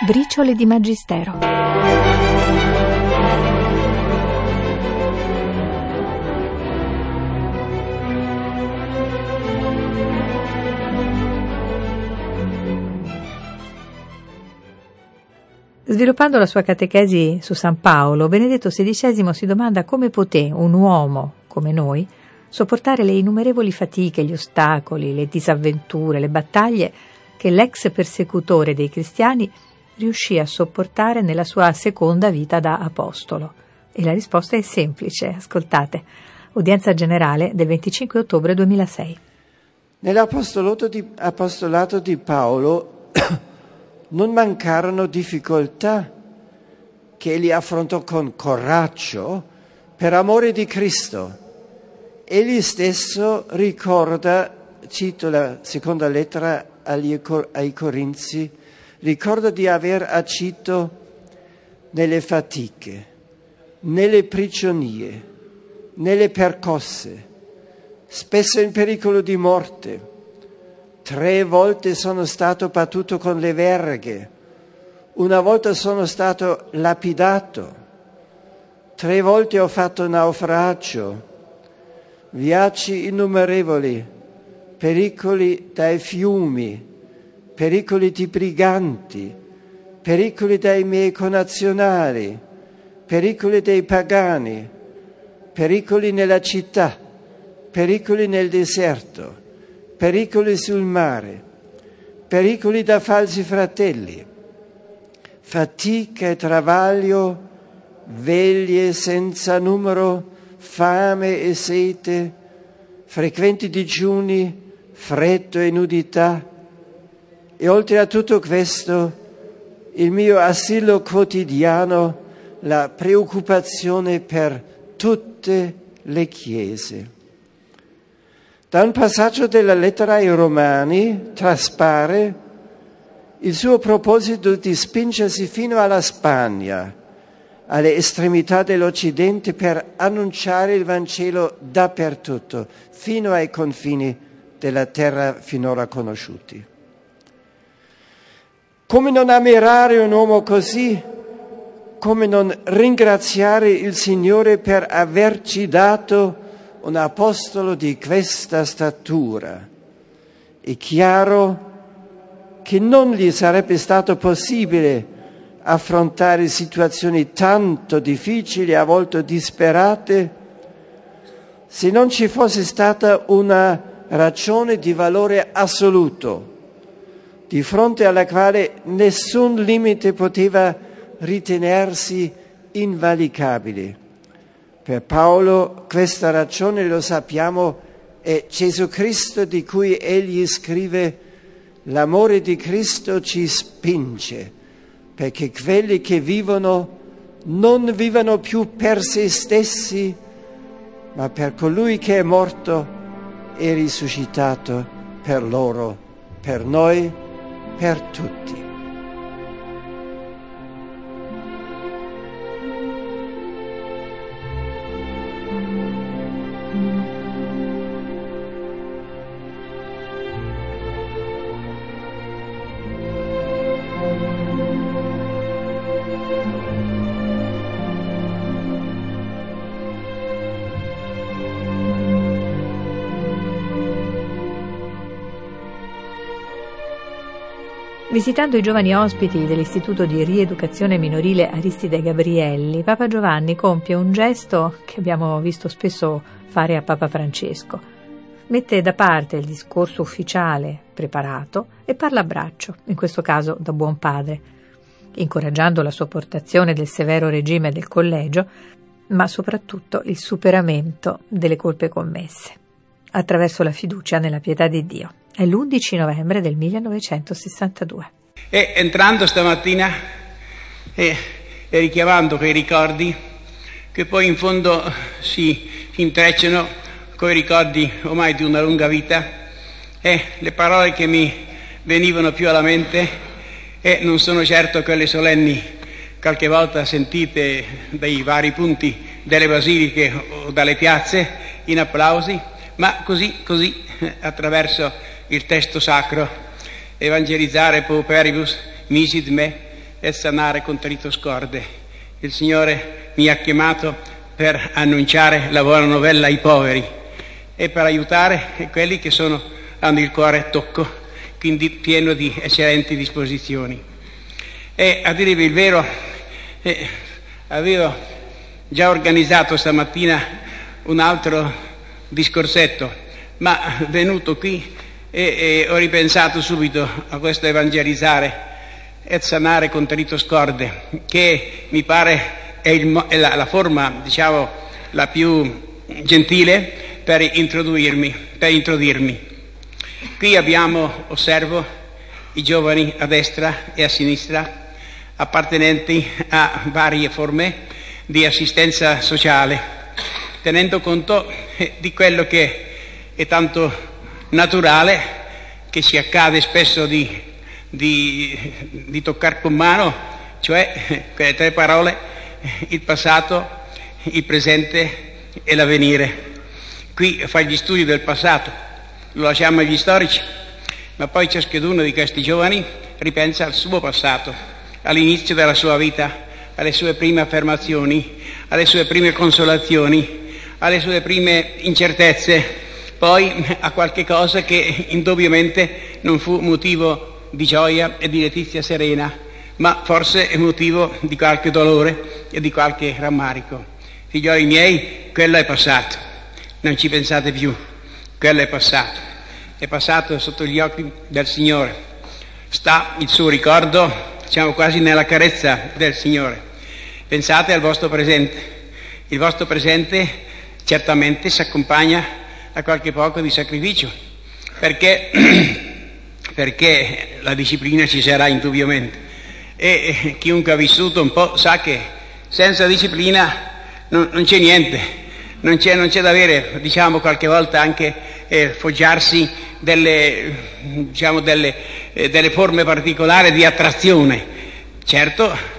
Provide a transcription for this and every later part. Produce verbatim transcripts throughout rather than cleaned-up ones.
Briciole di Magistero. Sviluppando la sua catechesi su San Paolo, Benedetto sedicesimo si domanda come poté un uomo come noi sopportare le innumerevoli fatiche, gli ostacoli, le disavventure, le battaglie che l'ex persecutore dei cristiani riuscì a sopportare nella sua seconda vita da apostolo. E la risposta è semplice, ascoltate. Udienza generale del venticinque ottobre duemilasei. Nell'apostolato di, apostolato di Paolo non mancarono difficoltà che egli affrontò con coraggio per amore di Cristo. Egli stesso ricorda, cito la seconda lettera agli, ai Corinzi, ricorda di aver agito nelle fatiche, nelle prigionie, nelle percosse, spesso in pericolo di morte. Tre volte sono stato battuto con le verghe, una volta sono stato lapidato, tre volte ho fatto naufragio, viaggi innumerevoli, pericoli dai fiumi, pericoli di briganti, pericoli dai miei connazionali, pericoli dei pagani, pericoli nella città, pericoli nel deserto, pericoli sul mare, pericoli da falsi fratelli, fatica e travaglio, veglie senza numero, fame e sete, frequenti digiuni, freddo e nudità. E oltre a tutto questo, il mio asilo quotidiano, la preoccupazione per tutte le chiese. Da un passaggio della lettera ai Romani traspare il suo proposito di spingersi fino alla Spagna, alle estremità dell'Occidente, per annunciare il Vangelo dappertutto, fino ai confini della terra finora conosciuti. Come non ammirare un uomo così? Come non ringraziare il Signore per averci dato un apostolo di questa statura? È chiaro che non gli sarebbe stato possibile affrontare situazioni tanto difficili, a volte disperate, se non ci fosse stata una ragione di valore assoluto, di fronte alla quale nessun limite poteva ritenersi invalicabile. Per Paolo questa ragione, lo sappiamo, è Gesù Cristo, di cui egli scrive: l'amore di Cristo ci spinge, perché quelli che vivono non vivono più per se stessi, ma per colui che è morto e risuscitato per loro, per noi, per tutti. Visitando i giovani ospiti dell'Istituto di Rieducazione Minorile Aristide Gabrielli, Papa Giovanni compie un gesto che abbiamo visto spesso fare a Papa Francesco. Mette da parte il discorso ufficiale preparato e parla a braccio, in questo caso da buon padre, incoraggiando la sopportazione del severo regime del collegio, ma soprattutto il superamento delle colpe commesse, attraverso la fiducia nella pietà di Dio. È l'undici novembre del millenovecentosessantadue. E entrando stamattina e, e richiamando quei ricordi che poi in fondo si intrecciano coi ricordi ormai di una lunga vita, e le parole che mi venivano più alla mente e non sono certo quelle solenni qualche volta sentite dai vari punti delle basiliche o dalle piazze in applausi, ma così, così attraverso il testo sacro: evangelizzare pauperibus misit me, e sanare contrito scorde. Il Signore mi ha chiamato per annunciare la buona novella ai poveri e per aiutare quelli che sono, hanno il cuore tocco, quindi pieno di eccellenti disposizioni. E a dirvi il vero, eh, avevo già organizzato stamattina un altro discorsetto, ma venuto qui e, e ho ripensato subito a questo evangelizzare e sanare contrito scorde, che mi pare è, il, è la, la forma, diciamo, la più gentile per introdurmi, per introdurmi. Qui abbiamo, osservo, i giovani a destra e a sinistra, appartenenti a varie forme di assistenza sociale, tenendo conto di quello che è tanto naturale, che ci accade spesso di, di, di toccare con mano, cioè quelle tre parole: il passato, il presente e l'avvenire. Qui fa gli studi del passato, lo lasciamo agli storici, ma poi ciascheduno di questi giovani ripensa al suo passato, all'inizio della sua vita, alle sue prime affermazioni, alle sue prime consolazioni, alle sue prime incertezze, poi a qualche cosa che indubbiamente non fu motivo di gioia e di letizia serena, ma forse è motivo di qualche dolore e di qualche rammarico. Figlioli miei, quello è passato, non ci pensate più, quello è passato, è passato sotto gli occhi del Signore, sta il suo ricordo, diciamo, quasi nella carezza del Signore. Pensate al vostro presente, il vostro presente certamente si accompagna a qualche poco di sacrificio, perché, perché la disciplina ci sarà indubbiamente, e chiunque ha vissuto un po' sa che senza disciplina non, non c'è niente, non c'è, non c'è da avere, diciamo, qualche volta anche eh, foggiarsi delle, diciamo, delle, eh, delle forme particolari di attrazione. Certo,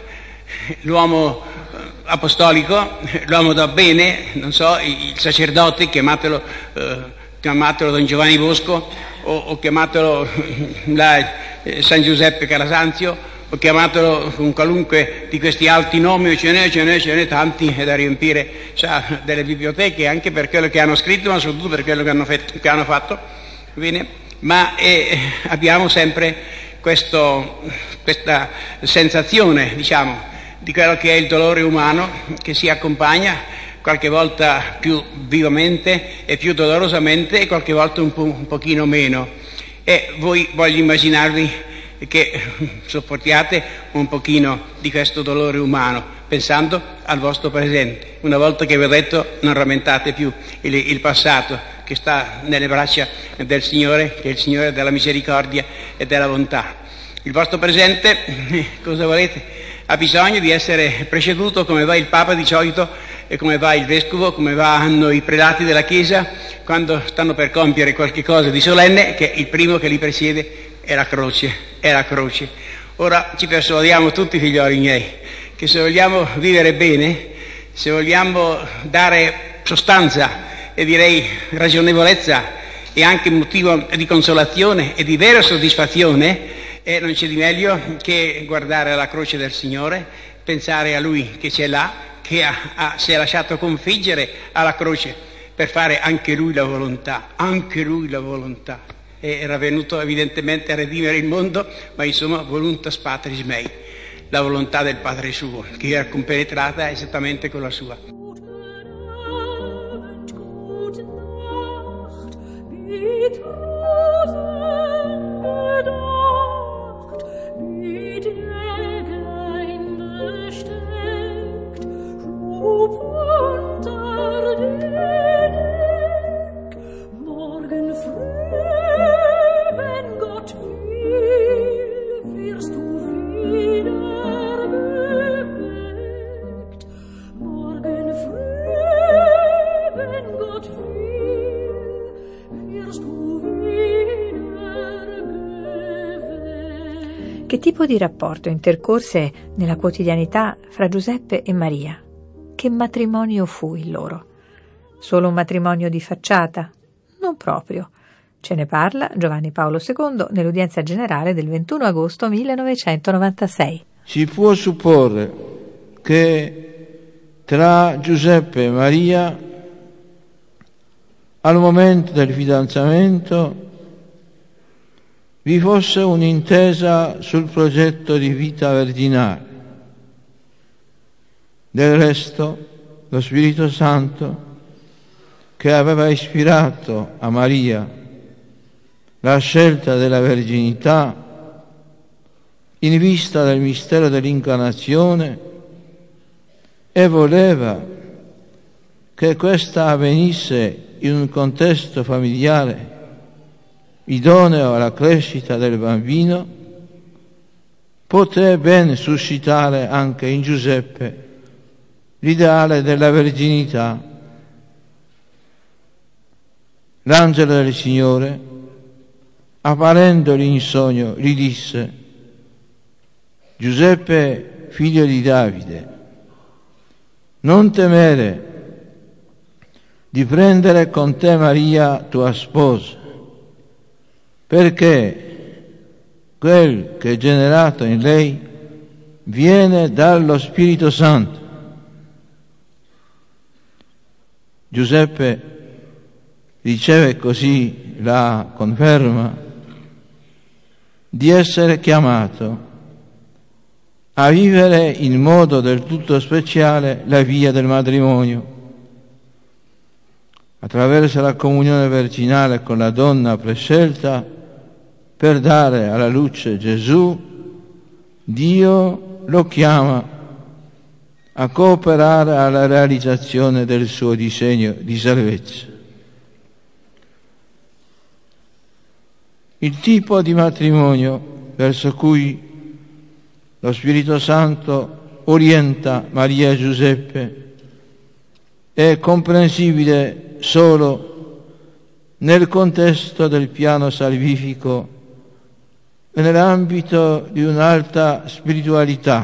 l'uomo apostolico, l'uomo da bene, non so, il sacerdote, chiamatelo, eh, chiamatelo Don Giovanni Bosco, o, o chiamatelo la, eh, San Giuseppe Calasanzio, o chiamatelo con qualunque di questi alti nomi, ce n'è, ce n'è, ce n'è tanti da riempire, sa, delle biblioteche, anche per quello che hanno scritto, ma soprattutto per quello che hanno, fet- che hanno fatto. Bene? Ma eh, abbiamo sempre questo, questa sensazione, diciamo, di quello che è il dolore umano, che si accompagna qualche volta più vivamente e più dolorosamente, e qualche volta un, po', un pochino meno. E voi voglio immaginarvi che sopportiate un pochino di questo dolore umano, pensando al vostro presente. Una volta che vi ho detto, non rammentate più il, il passato, che sta nelle braccia del Signore, che è il Signore della misericordia e della bontà. Il vostro presente, cosa volete? Ha bisogno di essere preceduto, come va il Papa di solito, e come va il Vescovo, come vanno i prelati della Chiesa, quando stanno per compiere qualche cosa di solenne, che il primo che li presiede è la croce, è la croce. Ora ci persuadiamo tutti, figlioli miei, che se vogliamo vivere bene, se vogliamo dare sostanza e direi ragionevolezza e anche motivo di consolazione e di vera soddisfazione, e non c'è di meglio che guardare alla croce del Signore, pensare a Lui che c'è là, che ha, ha, si è lasciato configgere alla croce per fare anche Lui la volontà, anche Lui la volontà. E era venuto evidentemente a redimere il mondo, ma insomma voluntas patris mei, la volontà del Padre suo, che era compenetrata esattamente con la sua. Che tipo di rapporto intercorse nella quotidianità fra Giuseppe e Maria? Che matrimonio fu il loro? Solo un matrimonio di facciata? Non proprio. Ce ne parla Giovanni Paolo secondo nell'udienza generale del ventuno agosto millenovecentonovantasei. si può supporre che tra Giuseppe e Maria, al momento del fidanzamento, vi fosse un'intesa sul progetto di vita virginale. Del resto, lo Spirito Santo, che aveva ispirato a Maria la scelta della verginità in vista del mistero dell'incarnazione, e voleva che questa avvenisse in un contesto familiare idoneo alla crescita del bambino, poté ben suscitare anche in Giuseppe l'ideale della verginità. L'angelo del Signore, apparendogli in sogno, gli disse: Giuseppe, figlio di Davide, non temere di prendere con te Maria, tua sposa, perché quel che è generato in lei viene dallo Spirito Santo. Giuseppe riceve così la conferma di essere chiamato a vivere in modo del tutto speciale la via del matrimonio. Attraverso la comunione virginale con la donna prescelta per dare alla luce Gesù, Dio lo chiama a cooperare alla realizzazione del suo disegno di salvezza. Il tipo di matrimonio verso cui lo Spirito Santo orienta Maria e Giuseppe è comprensibile solo nel contesto del piano salvifico e nell'ambito di un'alta spiritualità.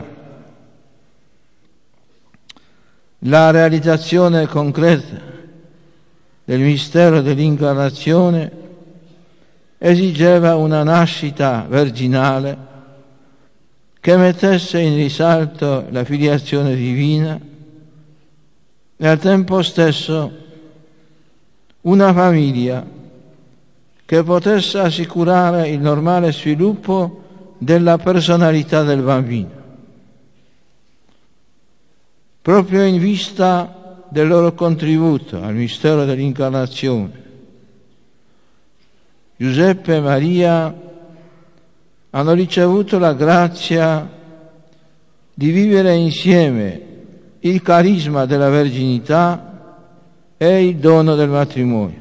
La realizzazione concreta del mistero dell'incarnazione esigeva una nascita virginale che mettesse in risalto la filiazione divina e al tempo stesso una famiglia che potesse assicurare il normale sviluppo della personalità del bambino. Proprio in vista del loro contributo al mistero dell'incarnazione, Giuseppe e Maria hanno ricevuto la grazia di vivere insieme il carisma della verginità e il dono del matrimonio.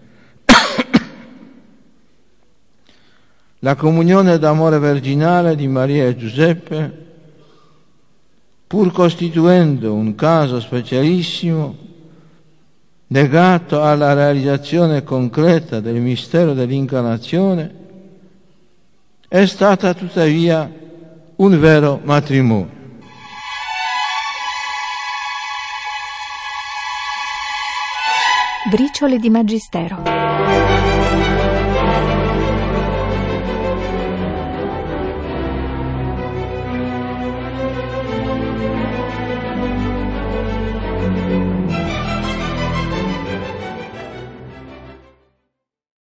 La comunione d'amore virginale di Maria e Giuseppe, pur costituendo un caso specialissimo legato alla realizzazione concreta del mistero dell'incarnazione, è stata tuttavia un vero matrimonio. Briciole di Magistero.